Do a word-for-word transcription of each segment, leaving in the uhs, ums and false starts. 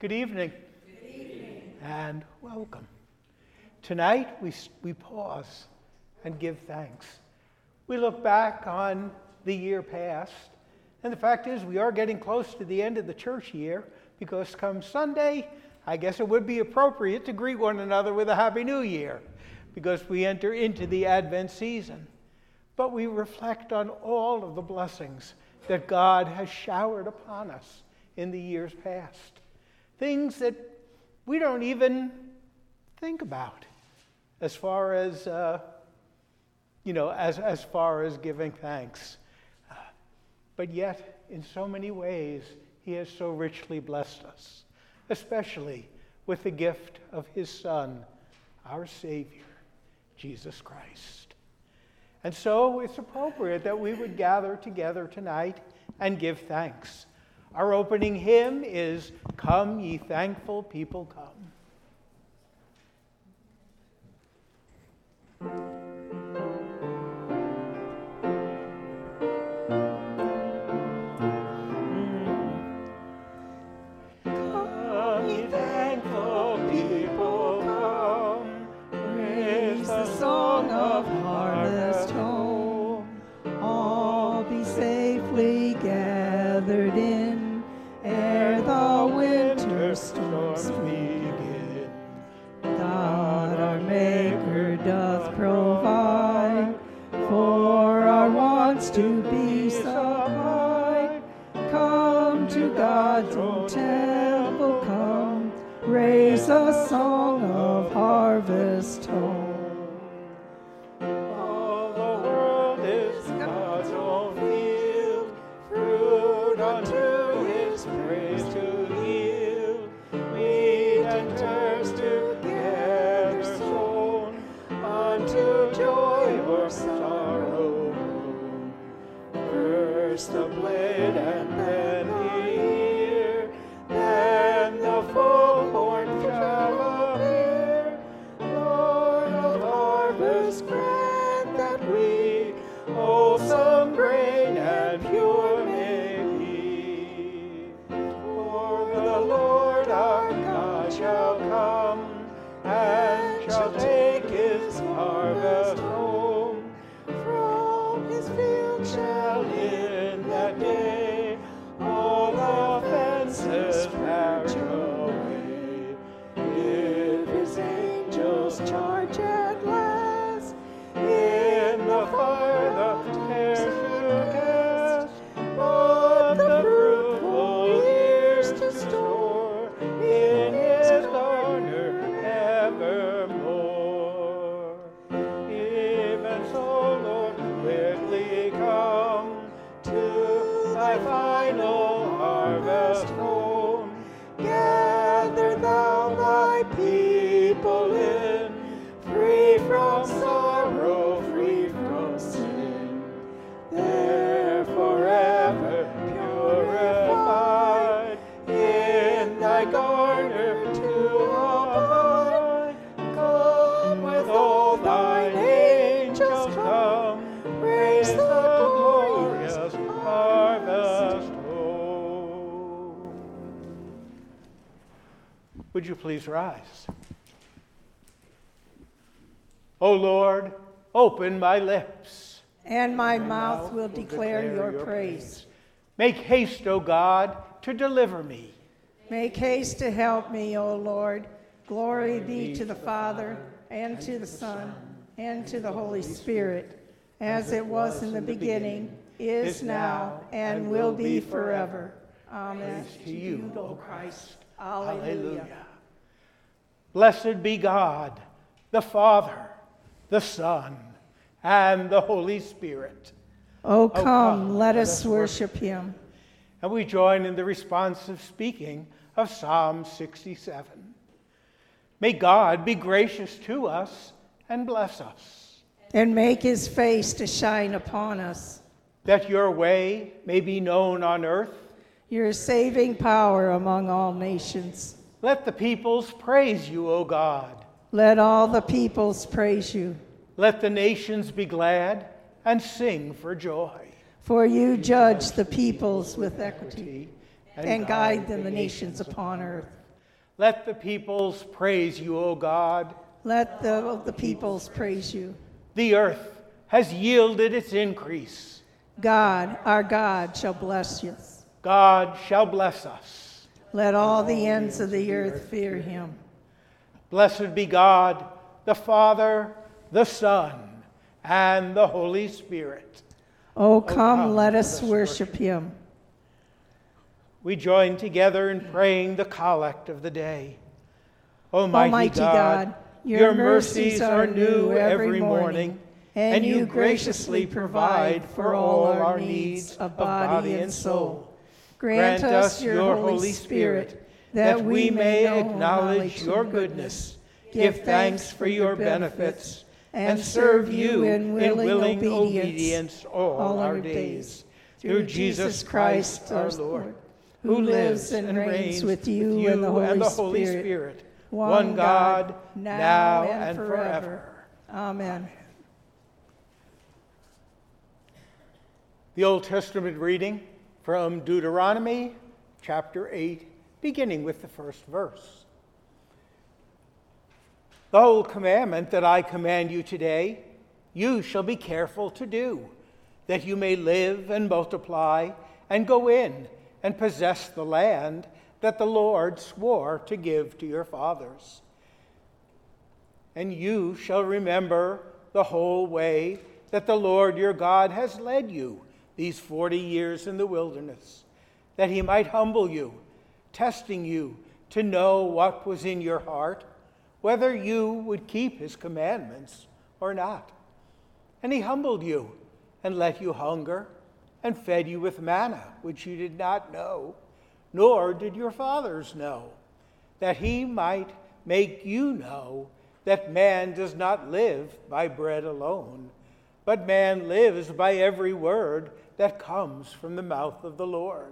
Good evening. Good evening. And welcome. Tonight we, we pause and give thanks. We look back on the year past, and the fact is we are getting close to the end of the church year, because come Sunday, I guess it would be appropriate to greet one another with a Happy New Year, because we enter into the Advent season. But we reflect on all of the blessings that God has showered upon us in the years past. Things that we don't even think about as far as, uh, you know, as, as far as giving thanks. Uh, but yet, in so many ways, He has so richly blessed us, especially with the gift of His Son, our Savior, Jesus Christ. And so it's appropriate that we would gather together tonight and give thanks. Our opening hymn is "Come, Ye Thankful People, Come." To be supplied, come to God's own temple, come, raise a song of harvest home. All the world is God's own field, fruit unto His praise to yield, wheat and tares together sown, unto joy or sorrow. First the blade and then the ear, then the full corn shall appear. Lord of harvest, grant that we wholesome grain and pure may be. For the Lord our God shall come, and shall take His harvest home. From His field shall in that day all offenses perish away. If His angels charge at last, in the fire the tares should cast, but the fruitful years to store in His garner evermore. Even so, Lord, quickly come to Thy final harvest home. Gather Thou Thy people in, free from sorrow, free from sin. There forever purified, in Thy garner to abide. Come with all Thine angels, come, raise the glorious harvest home. Would you please rise? O Lord, open my lips, and my mouth will declare your praise. Make haste, O God, to deliver me. Make haste to help me, O Lord. Glory be to the Father, and to the Son, and to the Holy Spirit, as it was in the beginning, is now, and will be forever. Amen. Praise to you, O Christ. Alleluia. Blessed be God, the Father, the Son, and the Holy Spirit. O come, come let us worship Him. And we join in the responsive speaking of Psalm sixty-seven. May God be gracious to us and bless us, and make His face to shine upon us, that your way may be known on earth, your saving power among all nations. Let the peoples praise you, O God. Let all the peoples praise you. Let the nations be glad and sing for joy. For you judge the peoples with equity, and guide them the nations upon earth. Let the peoples praise you, O God. Let the, the peoples praise you. The earth has yielded its increase. God, our God, shall bless you. God shall bless us. Let all the ends of the earth fear him. Blessed be God, the Father, the Son, and the Holy Spirit. Oh, come, come let us worship, worship him. We join together in praying the collect of the day. Almighty, Almighty God, God, your, your mercies are new every morning, and, and you graciously provide for all our needs of body and soul. Grant us your Holy Spirit, that we may acknowledge your goodness, give thanks for your benefits, and serve you in willing, in willing obedience, obedience all, all our days. Through Jesus Christ our Lord, who lives and reigns with you, with you and, the Holy, and the Holy Spirit, Spirit, one God, now, now and, and forever. forever. Amen. Amen. The Old Testament reading from Deuteronomy chapter eight, beginning with the first verse. The whole commandment that I command you today, you shall be careful to do, that you may live and multiply and go in and possess the land that the Lord swore to give to your fathers. And you shall remember the whole way that the Lord your God has led you these forty years in the wilderness, that he might humble you, testing you to know what was in your heart, whether you would keep his commandments or not. And he humbled you and let you hunger and fed you with manna, which you did not know, nor did your fathers know, that he might make you know that man does not live by bread alone, but man lives by every word that comes from the mouth of the Lord.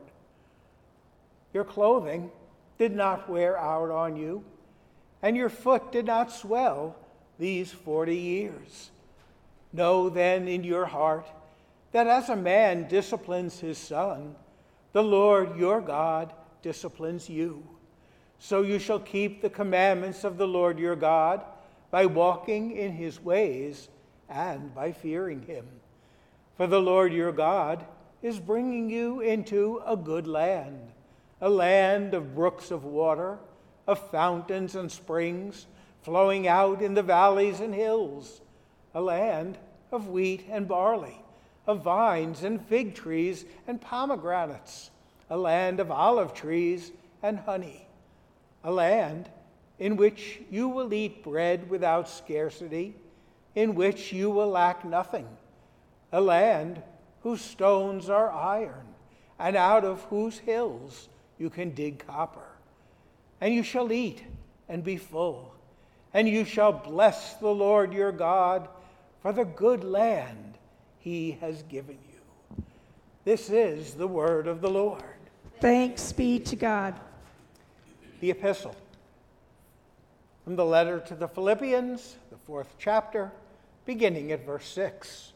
Your clothing did not wear out on you, and your foot did not swell these forty years. Know then in your heart that as a man disciplines his son, the Lord your God disciplines you. So you shall keep the commandments of the Lord your God by walking in his ways and by fearing him. For the Lord your God is bringing you into a good land, a land of brooks of water, of fountains and springs flowing out in the valleys and hills, a land of wheat and barley, of vines and fig trees and pomegranates, a land of olive trees and honey, a land in which you will eat bread without scarcity, in which you will lack nothing, a land whose stones are iron, and out of whose hills you can dig copper. And you shall eat and be full, and you shall bless the Lord your God for the good land he has given you. This is the word of the Lord. Thanks be to God. The epistle from the letter to the Philippians, the fourth chapter, beginning at verse six.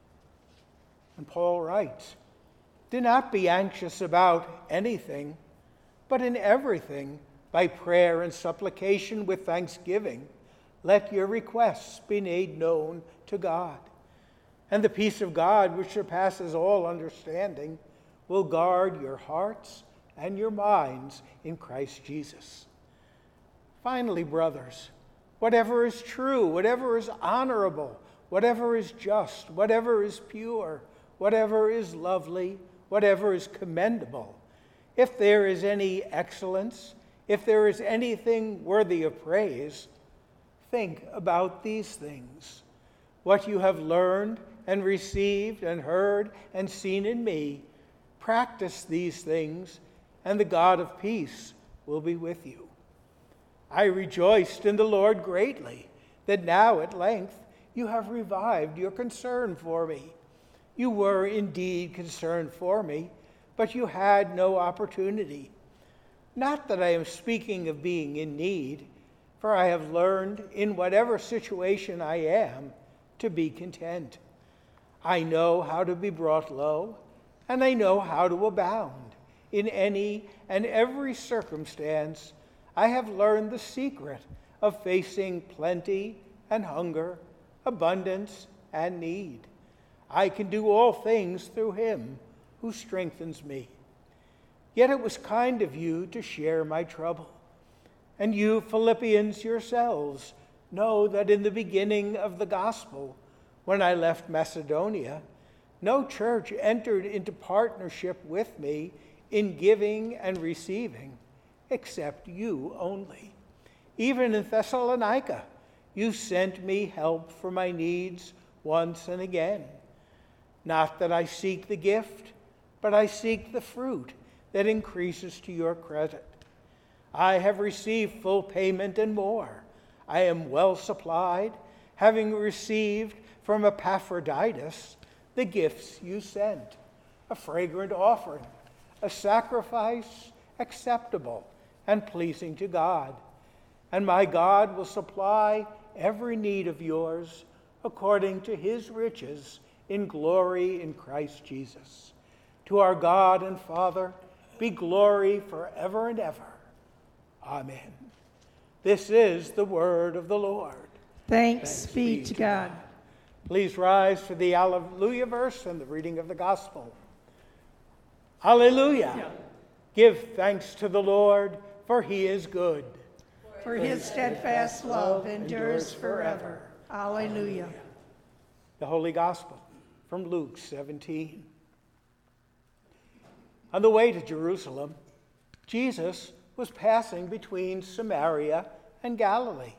And Paul writes, "Do not be anxious about anything, but in everything, by prayer and supplication with thanksgiving, let your requests be made known to God. And the peace of God, which surpasses all understanding, will guard your hearts and your minds in Christ Jesus. Finally, brothers, whatever is true, whatever is honorable, whatever is just, whatever is pure, whatever is lovely, whatever is commendable, if there is any excellence, if there is anything worthy of praise, think about these things. What you have learned and received and heard and seen in me, practice these things, and the God of peace will be with you. I rejoiced in the Lord greatly that now at length you have revived your concern for me. You were indeed concerned for me, but you had no opportunity. Not that I am speaking of being in need, for I have learned in whatever situation I am to be content. I know how to be brought low, and I know how to abound. In any and every circumstance, I have learned the secret of facing plenty and hunger, abundance and need. I can do all things through him who strengthens me. Yet it was kind of you to share my trouble. And you, Philippians yourselves, know that in the beginning of the gospel, when I left Macedonia, no church entered into partnership with me in giving and receiving, except you only. Even in Thessalonica, you sent me help for my needs once and again. Not that I seek the gift, but I seek the fruit that increases to your credit. I have received full payment and more. I am well supplied, having received from Epaphroditus the gifts you sent, a fragrant offering, a sacrifice acceptable and pleasing to God. And my God will supply every need of yours according to his riches in glory in Christ Jesus. To our God and Father be glory forever and ever. Amen. This is the word of the Lord. Thanks, Thanks be to God. God. Please rise for the Alleluia verse and the reading of the gospel. Alleluia. Yeah. Give thanks to the Lord, for he is good. For his steadfast love endures forever. Alleluia. The Holy Gospel from Luke seventeen. On the way to Jerusalem, Jesus was passing between Samaria and Galilee.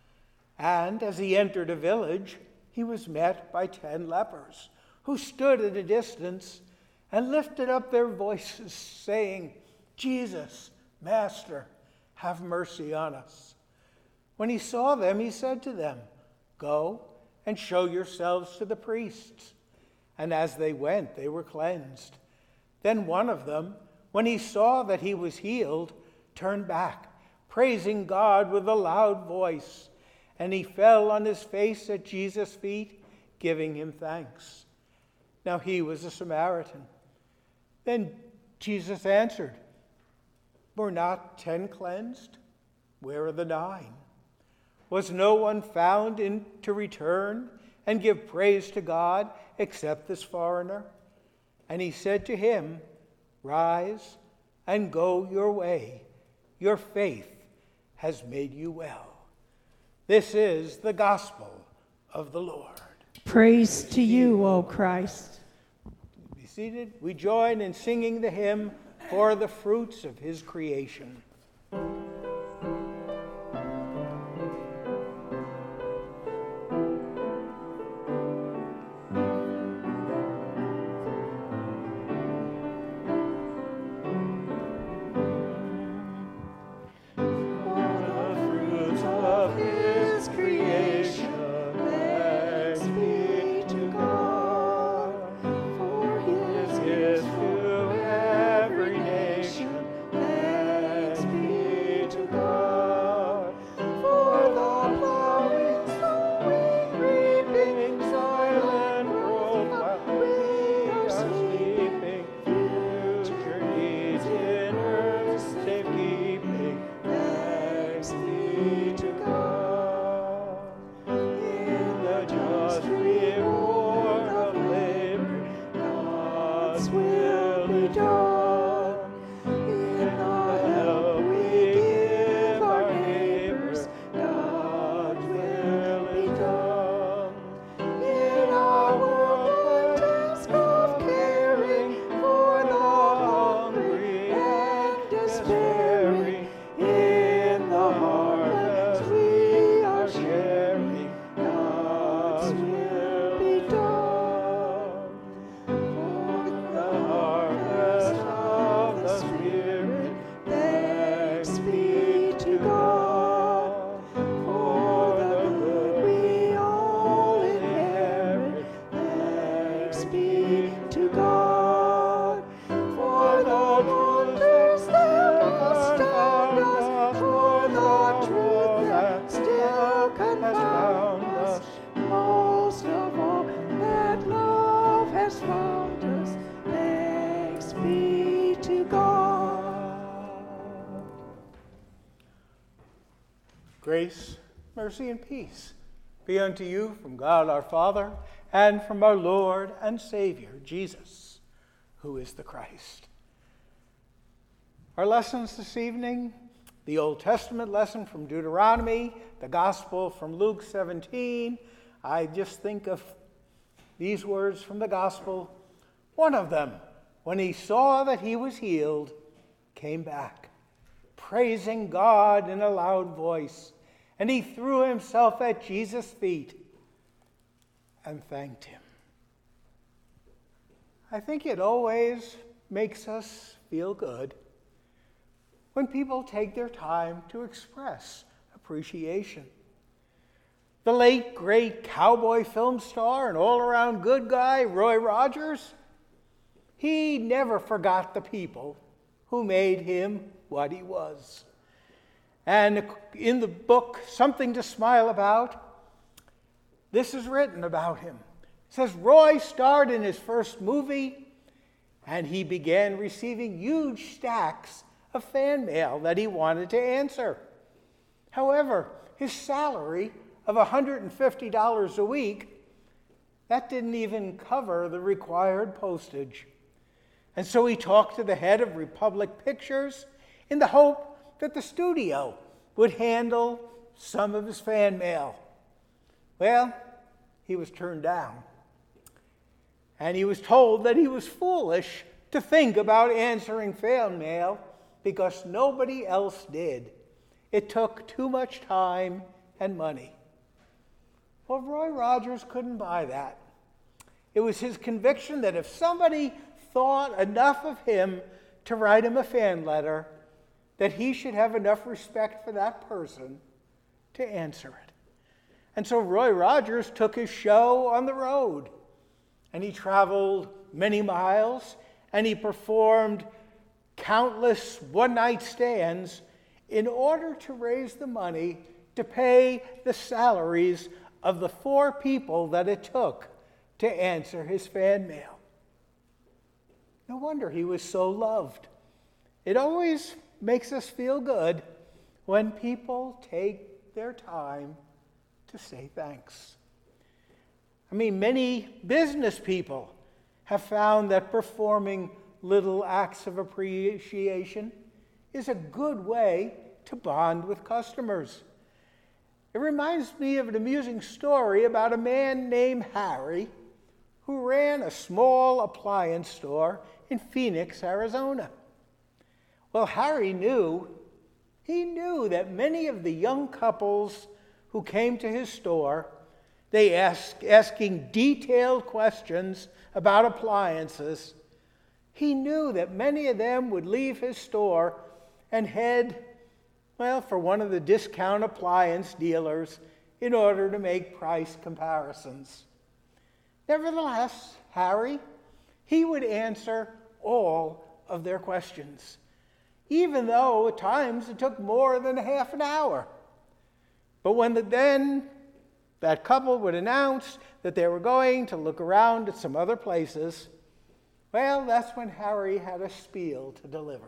And as he entered a village, he was met by ten lepers, who stood at a distance and lifted up their voices, saying, Jesus, Master, have mercy on us. When he saw them, he said to them, Go and show yourselves to the priests. And as they went, they were cleansed. Then one of them, when he saw that he was healed, turned back, praising God with a loud voice. And he fell on his face at Jesus' feet, giving him thanks. Now he was a Samaritan. Then Jesus answered, Were not ten cleansed? Where are the nine? Was no one found in to return and give praise to God except this foreigner? And he said to him, Rise and go your way. Your faith has made you well. This is the gospel of the Lord. Praise to you, O Christ. Be seated. We join in singing the hymn, For the Fruits of His Creation. be to God for the wonders that Grace, mercy, and peace be unto you from God our Father and from our Lord and Savior, Jesus, who is the Christ. Our lessons this evening, the Old Testament lesson from Deuteronomy, the Gospel from Luke seventeen. I just think of these words from the Gospel. One of them, when he saw that he was healed, came back, praising God in a loud voice, and he threw himself at Jesus' feet and thanked him. I think it always makes us feel good when people take their time to express appreciation. The late, great cowboy film star and all-around good guy, Roy Rogers, he never forgot the people who made him what he was. And in the book, Something to Smile About, this is written about him. It says, Roy starred in his first movie, and he began receiving huge stacks of fan mail that he wanted to answer. However, his salary of one hundred fifty dollars a week, that didn't even cover the required postage. And so he talked to the head of Republic Pictures in the hope that the studio would handle some of his fan mail. Well, he was turned down. And he was told that he was foolish to think about answering fan mail because nobody else did. It took too much time and money. Well, Roy Rogers couldn't buy that. It was his conviction that if somebody thought enough of him to write him a fan letter, that he should have enough respect for that person to answer it. And so Roy Rogers took his show on the road, and he traveled many miles, and he performed countless one-night stands in order to raise the money to pay the salaries of the four people that it took to answer his fan mail. No wonder he was so loved. It always makes us feel good when people take their time to say thanks. I mean, many business people have found that performing little acts of appreciation is a good way to bond with customers. It reminds me of an amusing story about a man named Harry who ran a small appliance store in Phoenix, Arizona. Well, Harry knew, he knew that many of the young couples who came to his store, they asked, asking detailed questions about appliances, he knew that many of them would leave his store and head, well, for one of the discount appliance dealers in order to make price comparisons. Nevertheless, Harry, he would answer all of their questions, even though at times it took more than a half an hour. But when the, then that couple would announce that they were going to look around at some other places, well, that's when Harry had a spiel to deliver.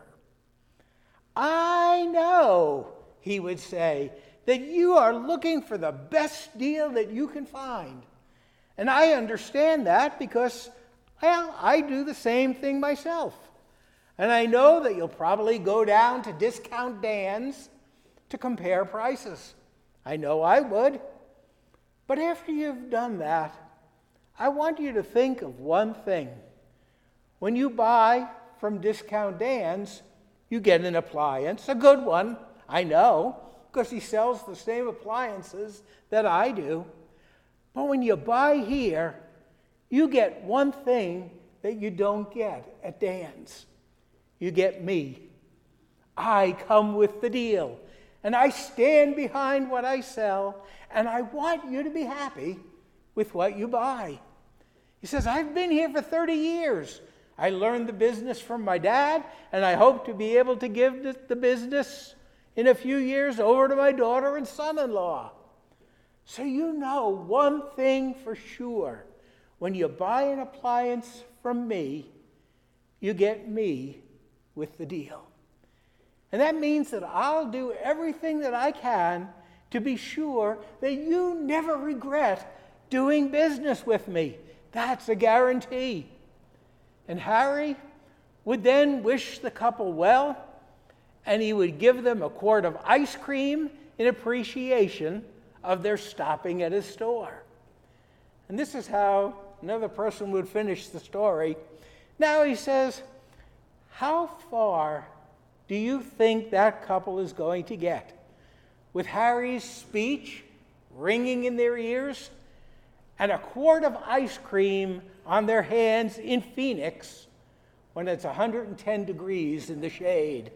I know, he would say, that you are looking for the best deal that you can find. And I understand that because, well, I do the same thing myself. And I know that you'll probably go down to Discount Dan's to compare prices. I know I would. But after you've done that, I want you to think of one thing. When you buy from Discount Dan's, you get an appliance, a good one, I know, because he sells the same appliances that I do. But when you buy here, you get one thing that you don't get at Dan's. You get me. I come with the deal, and I stand behind what I sell, and I want you to be happy with what you buy. He says, I've been here for thirty years. I learned the business from my dad, and I hope to be able to give the business in a few years over to my daughter and son-in-law. So you know one thing for sure. When you buy an appliance from me, you get me with the deal. And that means that I'll do everything that I can to to be sure that you never regret doing business with me. That's a guarantee." And Harry would then wish the couple well, and he would give them a quart of ice cream in appreciation of their stopping at his store. And this is how another person would finish the story. Now he says, "How far do you think that couple is going to get? With Harry's speech ringing in their ears and a quart of ice cream on their hands in Phoenix when it's one hundred ten degrees in the shade?"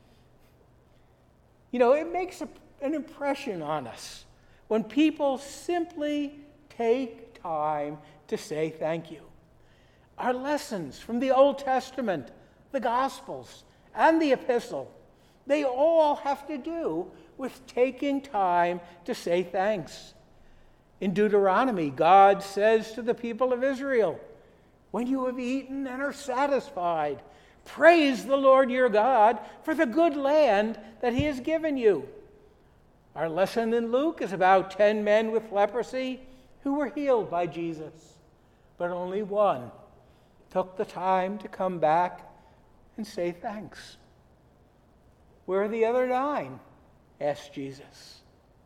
You know, it makes a, an impression on us when people simply take time to say thank you. Our lessons from the Old Testament, the Gospels, and the Epistle, they all have to do with taking time to say thanks. In Deuteronomy, God says to the people of Israel, "When you have eaten and are satisfied, praise the Lord your God for the good land that he has given you." Our lesson in Luke is about ten men with leprosy who were healed by Jesus, but only one took the time to come back and say thanks. "Where are the other nine?" asked Jesus.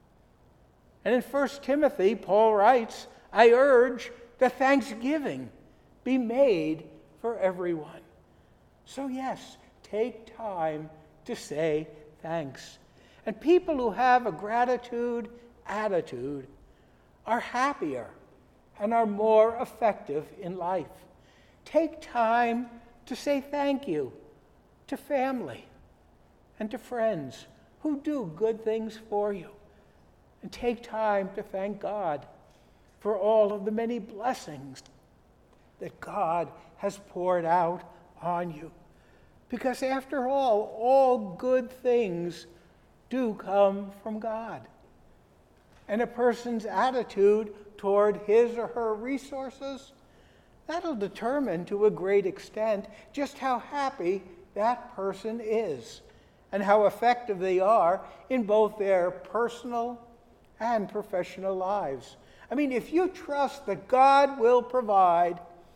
And in First Timothy, Paul writes, "I urge that thanksgiving be made for everyone." So yes, take time to say thanks. And people who have a gratitude attitude are happier and are more effective in life. Take time to say thank you to family and to friends who do good things for you. And take time to thank God for all of the many blessings that God has poured out on you. Because after all, all good things do come from God. And a person's attitude toward his or her resources, that'll determine to a great extent just how happy that person is and how effective they are in both their personal and professional lives. I mean, if you trust that God will provide,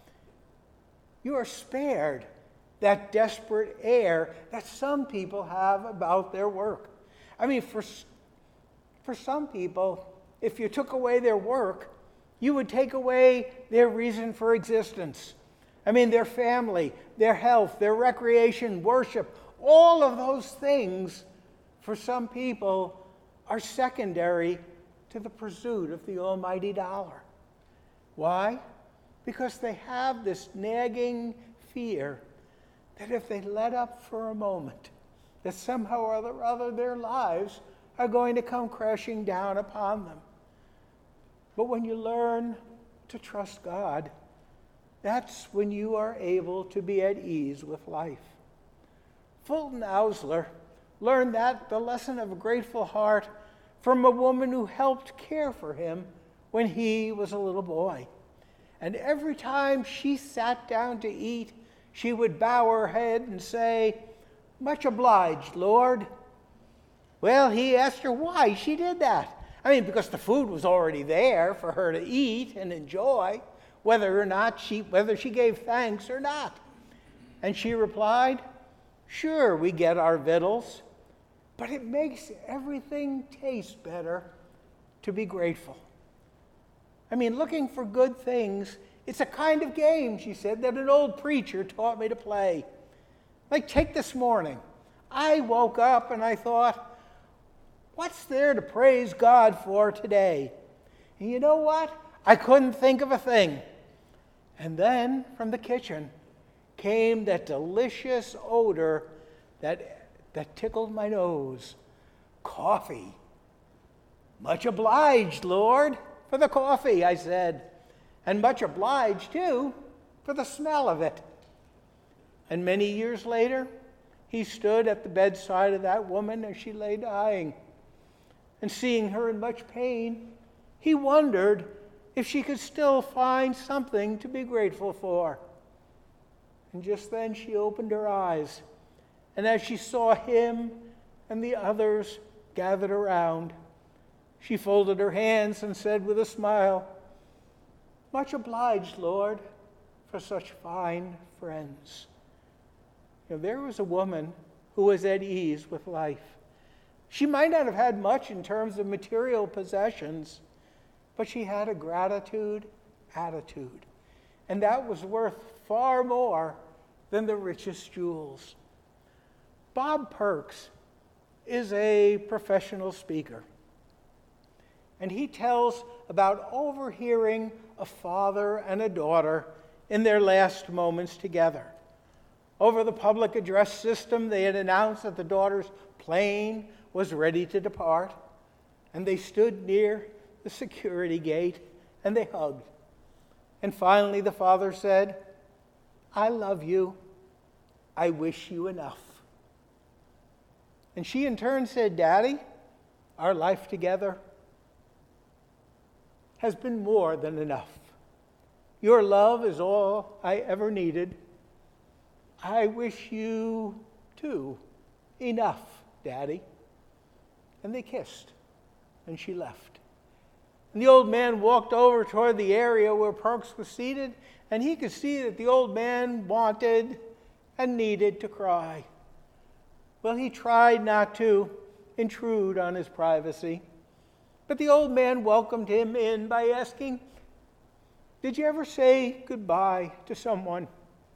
you are spared that desperate air that some people have about their work. I mean, for, for some people, if you took away their work, you would take away their reason for existence. I mean, their family, their health, their recreation, worship, all of those things, for some people, are secondary to the pursuit of the almighty dollar. Why? Because they have this nagging fear that if they let up for a moment, that somehow or other their lives are going to come crashing down upon them. But when you learn to trust God, that's when you are able to be at ease with life. Fulton Ausler learned that the lesson of a grateful heart from a woman who helped care for him when he was a little boy. And every time she sat down to eat, she would bow her head and say, "Much obliged, Lord." Well, he asked her why she did that. I mean, because the food was already there for her to eat and enjoy, whether or not she, whether she gave thanks or not. And she replied, "Sure, we get our victuals, but it makes everything taste better to be grateful." I mean, looking for good things, it's a kind of game, she said, that an old preacher taught me to play. Like, take this morning. I woke up and I thought, what's there to praise God for today? And you know what? I couldn't think of a thing. And then from the kitchen came that delicious odor that, that tickled my nose. Coffee. "Much obliged, Lord, for the coffee," I said. "And much obliged, too, for the smell of it." And many years later, he stood at the bedside of that woman as she lay dying. And seeing her in much pain, he wondered if she could still find something to be grateful for. And just then she opened her eyes, and as she saw him and the others gathered around, She folded her hands and said with a smile, "Much obliged, Lord, for such fine friends." You know, there was a woman who was at ease with life. She might not have had much in terms of material possessions, but she had a gratitude attitude. And that was worth far more than the richest jewels. Bob Perks is a professional speaker. And he tells about overhearing a father and a daughter in their last moments together. Over the public address system, they had announced that the daughter's plane was ready to depart, and they stood near the security gate and they hugged. And finally, the father said, "I love you. I wish you enough." And she in turn said, "Daddy, our life together has been more than enough. Your love is all I ever needed. I wish you, too, enough, Daddy." And they kissed, and she left. And the old man walked over toward the area where Perks was seated, and he could see that the old man wanted and needed to cry. Well, he tried not to intrude on his privacy, but the old man welcomed him in by asking, "Did you ever say goodbye to someone,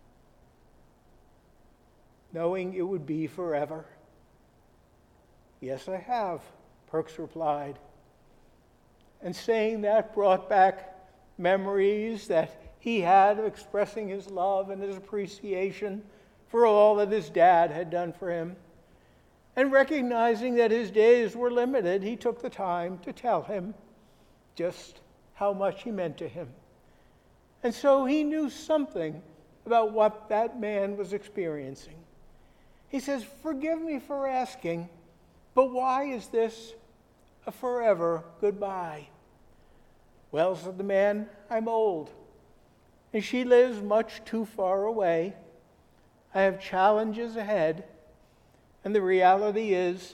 knowing it would be forever?" "Yes, I have," Perks replied. And saying that brought back memories that he had of expressing his love and his appreciation for all that his dad had done for him. And recognizing that his days were limited, he took the time to tell him just how much he meant to him. And so he knew something about what that man was experiencing. He says, "Forgive me for asking, but why is this a forever goodbye?" "Well," said the man, "I'm old, and she lives much too far away. I have challenges ahead, and the reality is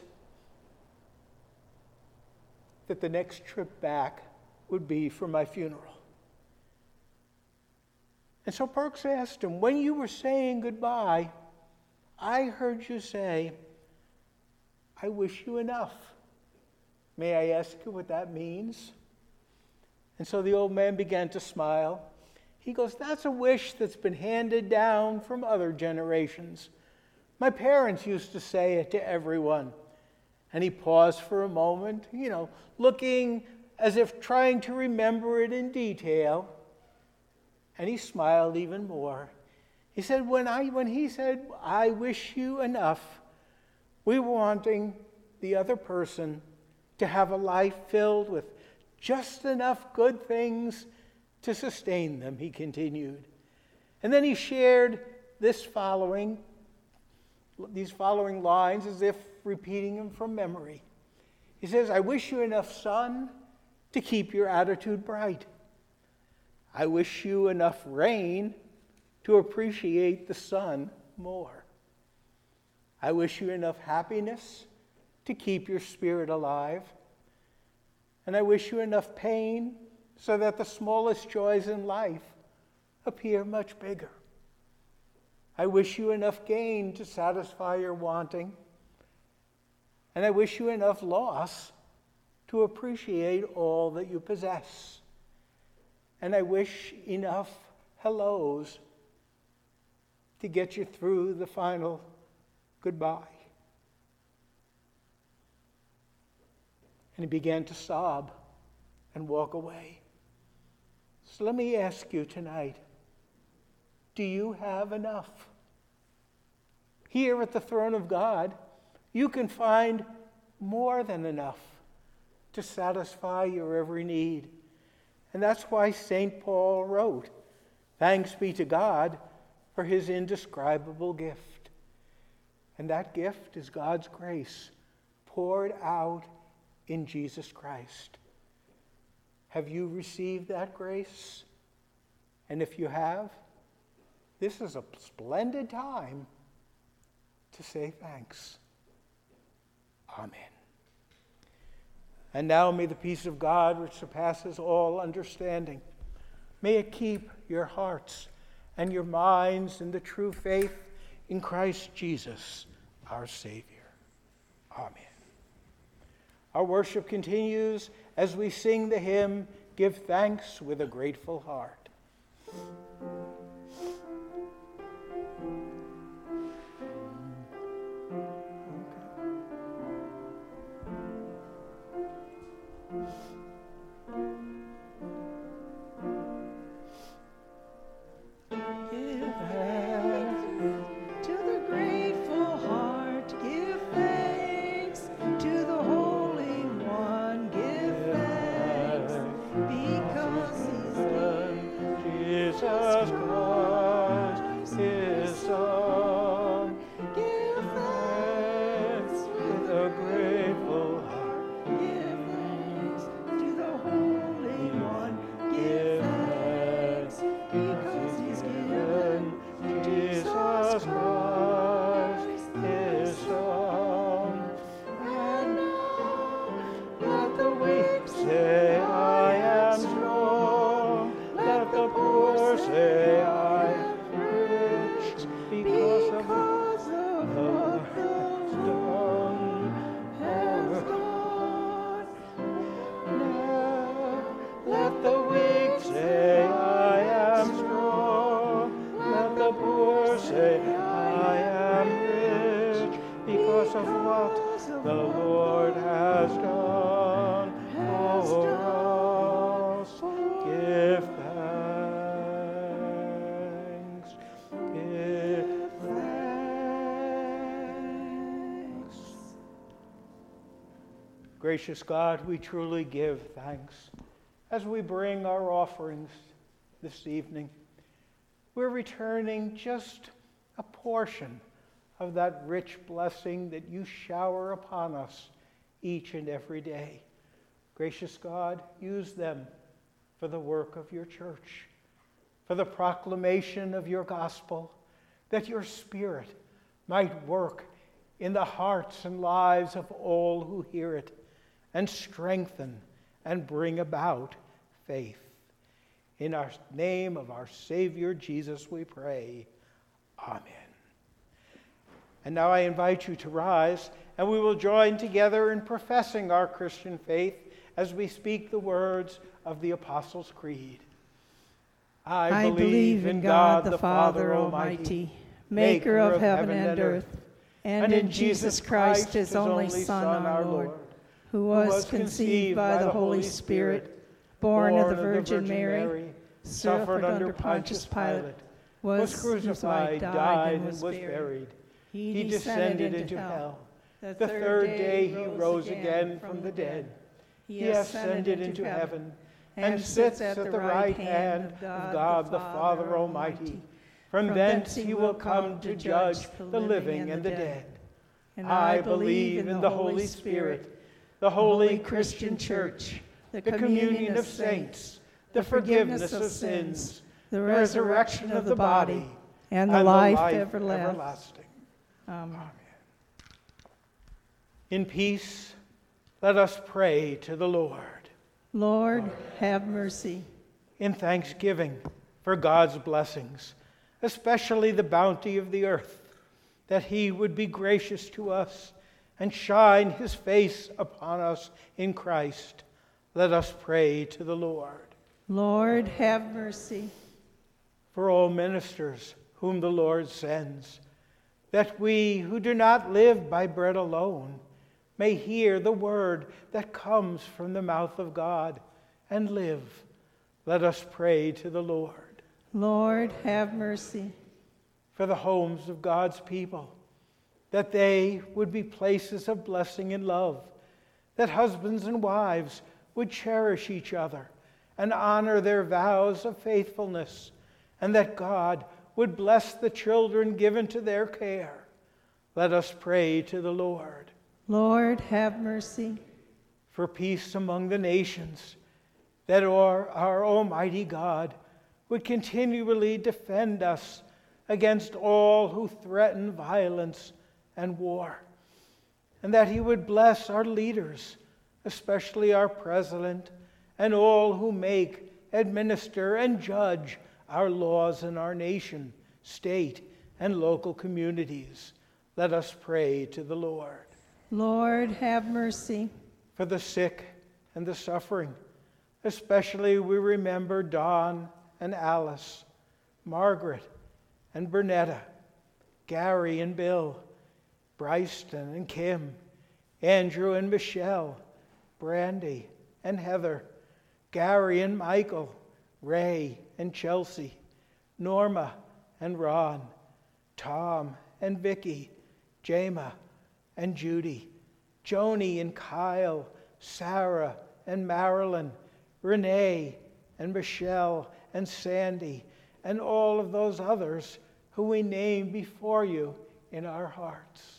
that the next trip back would be for my funeral." And so Perks asked him, "When you were saying goodbye, I heard you say, 'I wish you enough.' May I ask you what that means?" And so the old man began to smile. He goes, "That's a wish that's been handed down from other generations. My parents used to say it to everyone." And he paused for a moment, you know, looking as if trying to remember it in detail. And he smiled even more. He said, when I when he said, "I wish you enough," we were wanting the other person to have a life filled with just enough good things to sustain them, he continued. And then he shared this following, these following lines as if repeating them from memory. He says, "I wish you enough sun to keep your attitude bright. I wish you enough rain to appreciate the sun more. I wish you enough happiness to keep your spirit alive. And I wish you enough pain so that the smallest joys in life appear much bigger. I wish you enough gain to satisfy your wanting. And I wish you enough loss to appreciate all that you possess. And I wish enough hellos to get you through the final goodbye." And he began to sob and walk away. So let me ask you tonight, do you have enough? Here at the throne of God, you can find more than enough to satisfy your every need. And that's why Saint Paul wrote, "Thanks be to God for his indescribable gift." And that gift is God's grace poured out in Jesus Christ. Have you received that grace? And if you have, this is a splendid time to say thanks. Amen. And now may the peace of God, which surpasses all understanding, may it keep your hearts and your minds in the true faith in Christ Jesus, our Savior. Amen. Our worship continues as we sing the hymn, Give Thanks with a Grateful Heart. Gracious God, we truly give thanks as we bring our offerings this evening. We're returning just a portion of that rich blessing that you shower upon us each and every day. Gracious God, use them for the work of your church, for the proclamation of your gospel, that your Spirit might work in the hearts and lives of all who hear it, and strengthen and bring about faith. In our name of our Savior Jesus we pray. Amen. And now I invite you to rise, and we will join together in professing our Christian faith as we speak the words of the Apostles' Creed. I, I believe in God the Father Almighty, maker of heaven and earth, and in Jesus Christ, his only Son, our Lord, who was conceived by the Holy Spirit, born of the Virgin Mary, suffered under Pontius Pilate, was crucified, died, and was buried. He descended into hell. The third day he rose again from the dead. He ascended into heaven and sits at the right hand of God the Father Almighty. From thence he will come to judge the living and the dead. And I believe in the Holy Spirit, the holy Christian Church, the communion of saints, the forgiveness of sins, the resurrection of the body, and the life everlasting. Amen. In peace, let us pray to the Lord. Lord, have mercy. In thanksgiving for God's blessings, especially the bounty of the earth, that he would be gracious to us and shine his face upon us in Christ, let us pray to the Lord. Lord, have mercy. For all ministers whom the Lord sends, that we who do not live by bread alone may hear the word that comes from the mouth of God and live, let us pray to the Lord. Lord, have mercy. For the homes of God's people, that they would be places of blessing and love, that husbands and wives would cherish each other and honor their vows of faithfulness, and that God would bless the children given to their care. Let us pray to the Lord. Lord, have mercy. For peace among the nations, that our, our Almighty God would continually defend us against all who threaten violence and war, and that he would bless our leaders especially our president and all who make, administer, and judge our laws in our nation, state, and local communities. Let us pray to the Lord. Lord, have mercy. For the sick and the suffering, especially we remember Don and Alice, Margaret and Bernetta, Gary and Bill, Bryston and Kim, Andrew and Michelle, Brandy and Heather, Gary and Michael, Ray and Chelsea, Norma and Ron, Tom and Vicky, Jama and Judy, Joni and Kyle, Sarah and Marilyn, Renee and Michelle and Sandy, and all of those others who we name before you in our hearts.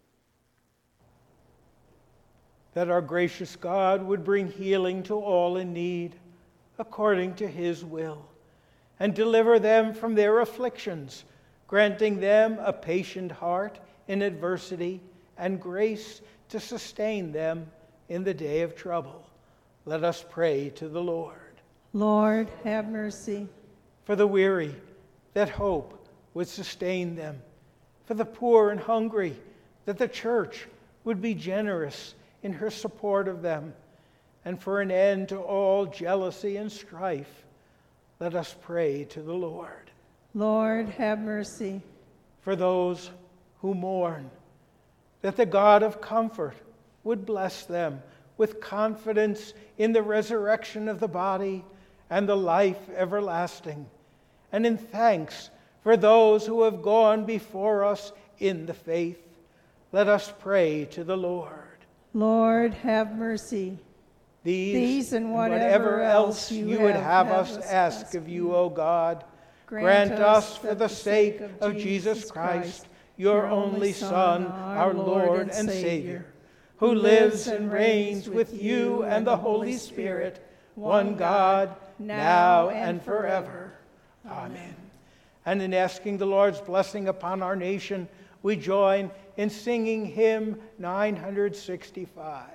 That our gracious God would bring healing to all in need, according to his will, and deliver them from their afflictions, granting them a patient heart in adversity and grace to sustain them in the day of trouble. Let us pray to the Lord. Lord, have mercy. For the weary, that hope would sustain them. For the poor and hungry, that the church would be generous in her support of them. And for an end to all jealousy and strife, let us pray to the Lord. Lord, have mercy. For those who mourn, that the God of comfort would bless them with confidence in the resurrection of the body and the life everlasting, and in thanks for those who have gone before us in the faith, let us pray to the Lord. Lord, have mercy. These, These and whatever, whatever else you, you would have, have us ask, ask of you, O God, grant, grant us for the sake of Jesus Christ, your only Son, our Lord and Savior, who lives and reigns with you and the Holy Spirit, one God, now and forever. Amen. And in asking the Lord's blessing upon our nation, we join in singing hymn nine sixty-five.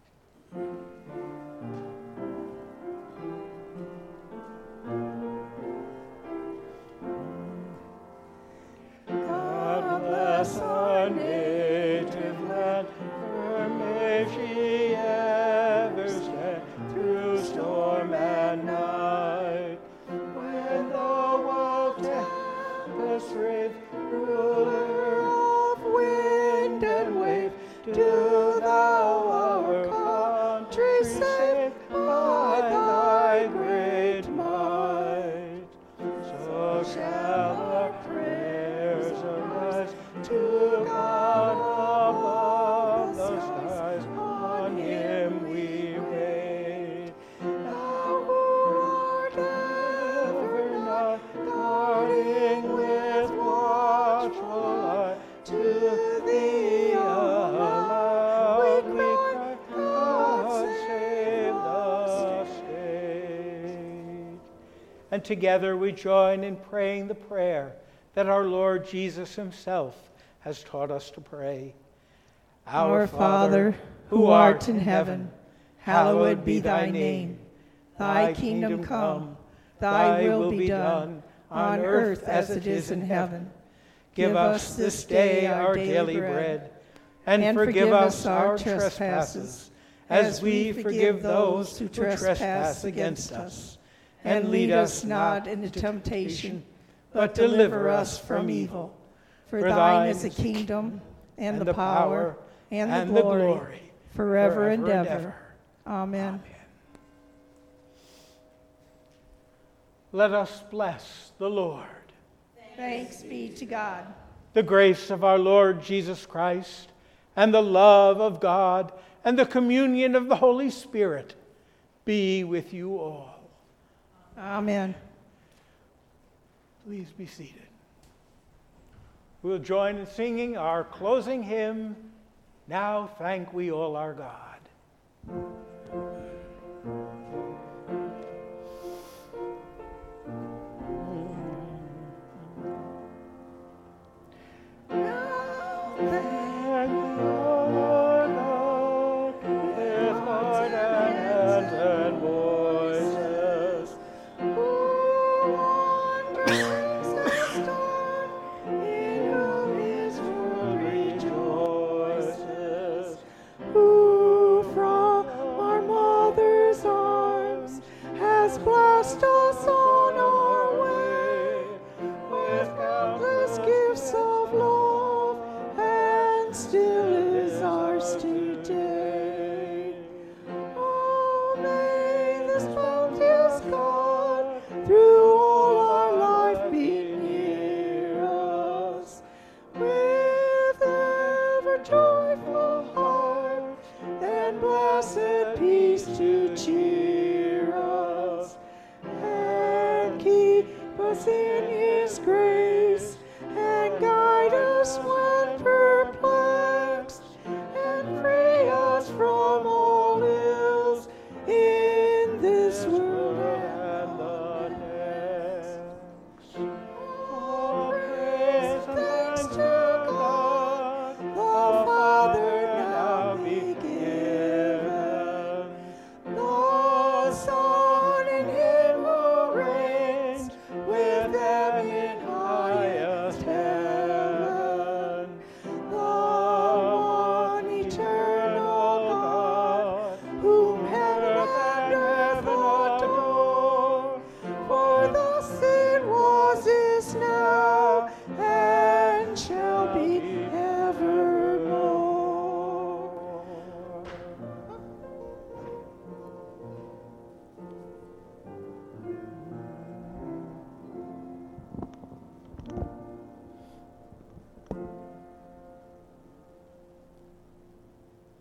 God bless our native land, firm may she ever stand through storm and night. When the world tempest rave, ruler of wind and wave, do thou our country save by thy great might. So shall our prayers arise to God above the skies. On him we wait. Thou who art ever nigh, guarding with watchful eye, to thee aloud we cry, God save the state. And together we join in praying the prayer that our Lord Jesus himself has taught us to pray. Our Father, who art in heaven, hallowed be thy name. Thy kingdom come, thy will be done, on earth as it is in heaven. Give us this day our daily bread, and forgive us our trespasses, as we forgive those who trespass against us. And lead us not into temptation, but deliver us from evil. For thine is the kingdom, and the power, and the glory, forever and ever. Amen. Let us bless the Lord. Thanks be to God. The grace of our Lord Jesus Christ, and the love of God, and the communion of the Holy Spirit be with you all. Amen. Please be seated. We'll join in singing our closing hymn, Now Thank We All Our God.